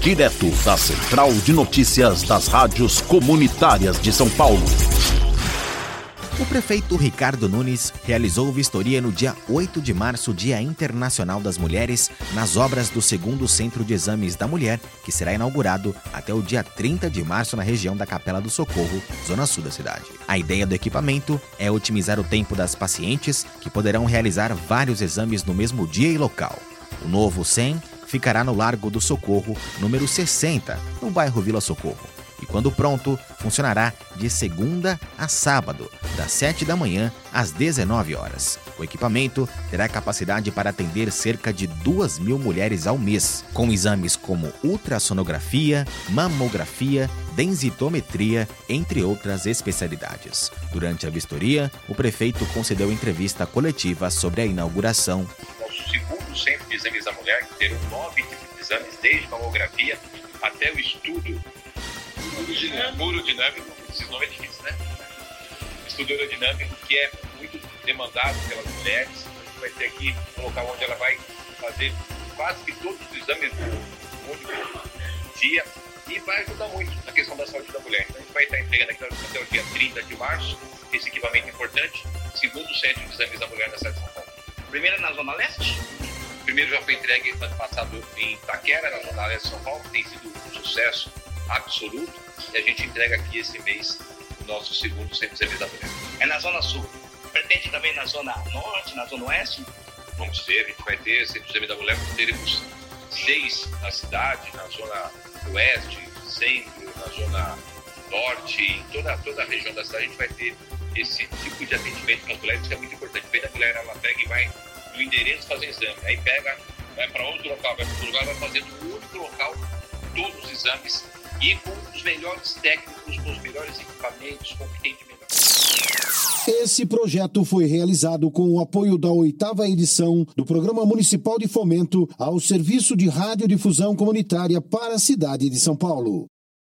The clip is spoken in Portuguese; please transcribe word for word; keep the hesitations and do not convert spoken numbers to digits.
direto da Central de Notícias das Rádios Comunitárias de São Paulo. O prefeito Ricardo Nunes realizou vistoria no dia oito de março, Dia Internacional das Mulheres, nas obras do segundo Centro de Exames da Mulher, que será inaugurado até o dia trinta de março na região da Capela do Socorro, zona sul da cidade. A ideia do equipamento é otimizar o tempo das pacientes, que poderão realizar vários exames no mesmo dia e local. O novo C E M ficará no Largo do Socorro, número sessenta, no bairro Vila Socorro. E quando pronto, funcionará de segunda a sábado, das sete da manhã às dezenove horas. O equipamento terá capacidade para atender cerca de duas mil mulheres ao mês, com exames como ultrassonografia, mamografia, densitometria, entre outras especialidades. Durante a vistoria, o prefeito concedeu entrevista coletiva sobre a inauguração. Nosso segundo centro de exames da mulher, que terão nove tipos de exames, desde mamografia até o estudo urodinâmico, esse nome é difícil, né? Estudo urodinâmico, que é muito demandado pelas mulheres. A gente vai ter aqui um local onde ela vai fazer quase que todos os exames no único dia e vai ajudar muito na questão da saúde da mulher. Então a gente vai estar entregando aqui até o dia trinta de março esse equipamento importante, segundo centro de exames da mulher na cidade de São Paulo. Primeiro na Zona Leste? Primeiro já foi entregue ano passado em Itaquera, na Zona Leste de São Paulo, que tem sido um sucesso absoluto, e a gente entrega aqui esse mês o nosso segundo centro de exames da mulher. É na Zona Sul. Pretende também na Zona Norte, na Zona Oeste? Vamos ter, a gente vai ter centro de exames da mulher, teremos seis na cidade, na Zona Oeste, Centro, na Zona Norte, em toda, toda a região da cidade a gente vai ter esse tipo de atendimento para as mulheres, que é muito importante. Vem da mulher, ela pega e vai no endereço fazer exame, aí pega, vai para outro local, vai para outro lugar, vai fazer no único local todos os exames e com os melhores técnicos, com os melhores equipamentos, com o que tem de melhor. Esse projeto foi realizado com o apoio da oitava edição do Programa Municipal de Fomento ao Serviço de Radiodifusão Comunitária para a cidade de São Paulo.